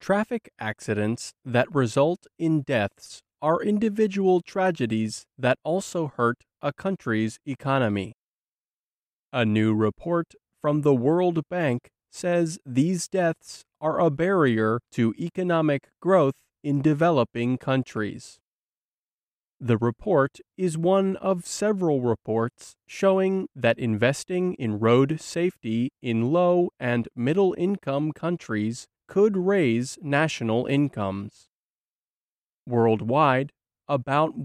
Traffic accidents that result in deaths are individual tragedies that also hurt a country's economy. A new report from the World Bank says these deaths are a barrier to economic growth in developing countries. The report is one of several reports showing that investing in road safety in low and middle income countries could raise national incomes. Worldwide, about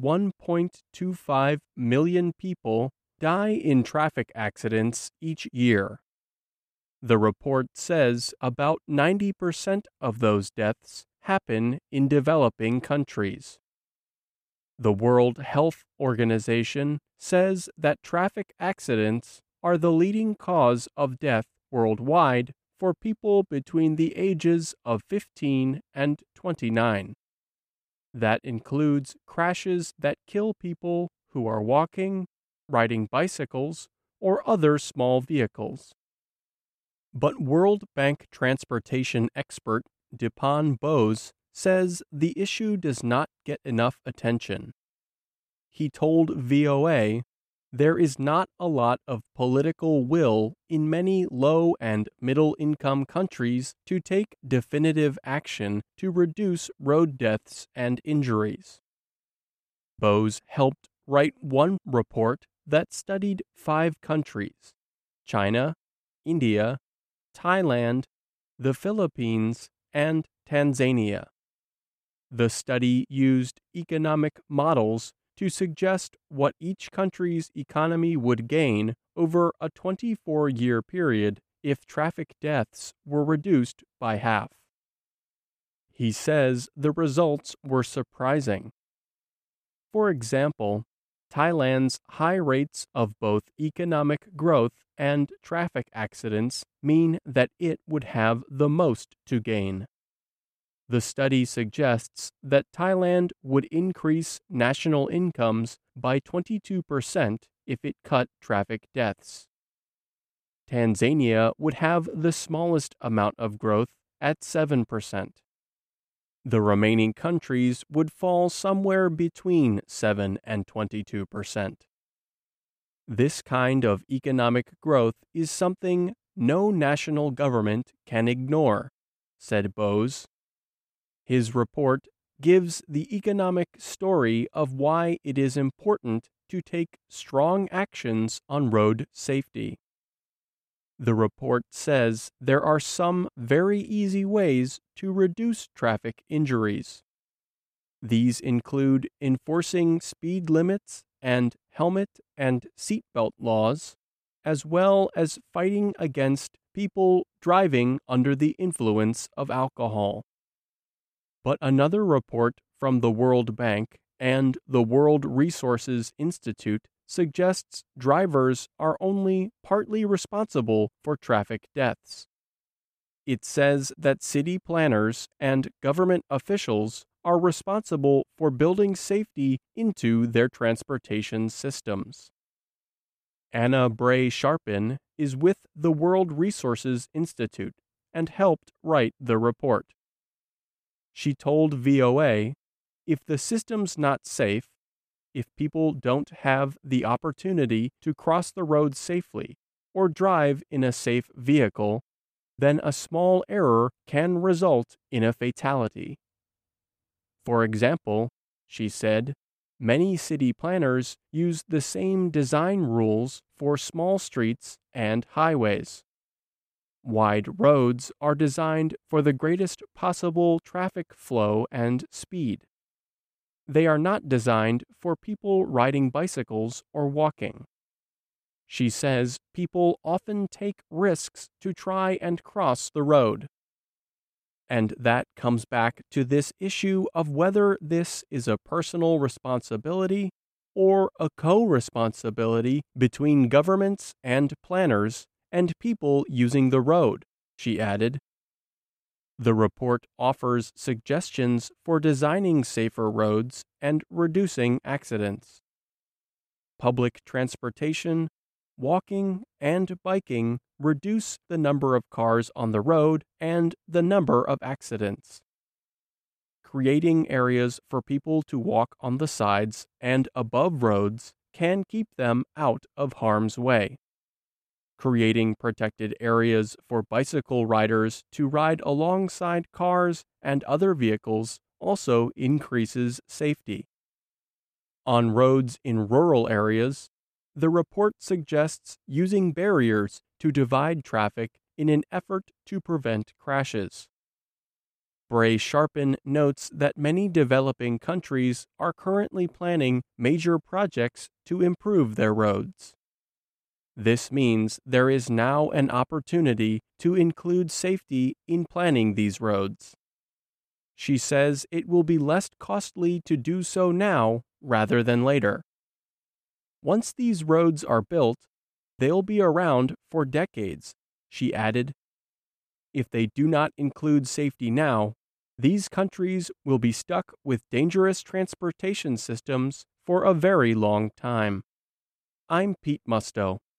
1.25 million people die in traffic accidents each year. The report says about 90% of those deaths happen in developing countries. The World Health Organization says that traffic accidents are the leading cause of death worldwide for people between the ages of 15 and 29. That includes crashes that kill people who are walking, riding bicycles, or other small vehicles. But World Bank transportation expert Dipan Bose says the issue does not get enough attention. He told VOA, "There is not a lot of political will in many low and middle income countries to take definitive action to reduce road deaths and injuries." Bose helped write one report that studied 5 countries: China, India, Thailand, the Philippines, and Tanzania. The study used economic models to suggest what each country's economy would gain over a 24-year period if traffic deaths were reduced by half. He says the results were surprising. For example, Thailand's high rates of both economic growth and traffic accidents mean that it would have the most to gain. The study suggests that Thailand would increase national incomes by 22% if it cut traffic deaths. Tanzania would have the smallest amount of growth at 7%. The remaining countries would fall somewhere between 7 and 22%. This kind of economic growth is something no national government can ignore, said Bose. His report gives the economic story of why it is important to take strong actions on road safety. The report says there are some very easy ways to reduce traffic injuries. These include enforcing speed limits and helmet and seatbelt laws, as well as fighting against people driving under the influence of alcohol. But another report from the World Bank and the World Resources Institute suggests drivers are only partly responsible for traffic deaths. It says that city planners and government officials are responsible for building safety into their transportation systems. Anna Bray Sharpin is with the World Resources Institute and helped write the report. She told VOA, "If the system's not safe, if people don't have the opportunity to cross the road safely or drive in a safe vehicle, then a small error can result in a fatality." For example, she said, many city planners use the same design rules for small streets and highways. Wide roads are designed for the greatest possible traffic flow and speed. They are not designed for people riding bicycles or walking. She says people often take risks to try and cross the road. And that comes back to this issue of whether this is a personal responsibility or a co-responsibility between governments and planners and people using the road, she added. The report offers suggestions for designing safer roads and reducing accidents. Public transportation, walking, and biking reduce the number of cars on the road and the number of accidents. creating areas for people to walk on the sides and above roads can keep them out of harm's way. Creating protected areas for bicycle riders to ride alongside cars and other vehicles also increases safety. On roads in rural areas, the report suggests using barriers to divide traffic in an effort to prevent crashes. Bray-Sharpen notes that many developing countries are currently planning major projects to improve their roads. This means there is now an opportunity to include safety in planning these roads. She says it will be less costly to do so now rather than later. Once these roads are built, they'll be around for decades, she added. If they do not include safety now, these countries will be stuck with dangerous transportation systems for a very long time. I'm Pete Musto.